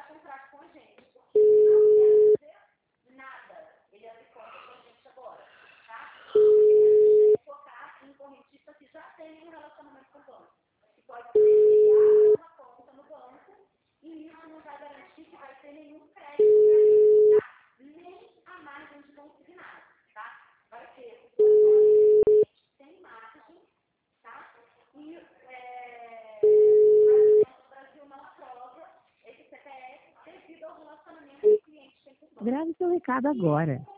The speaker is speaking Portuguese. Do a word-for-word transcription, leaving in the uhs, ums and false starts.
contrato com a gente, porque não quer fazer nada. Ele abre conta com a gente agora, tá? Ele vai focar em correntista que já tem um relacionamento com o banco. Que pode ser que ele abra uma conta no banco e isso não vai garantir que vai ter nenhum crédito para ele, tá? Nem a margem de consignado, tá? Vai ter sem margem, tá? E é, o Brasil não aprova esse C P F devido ao relacionamento que o cliente tem com o banco. Grave seu recado agora.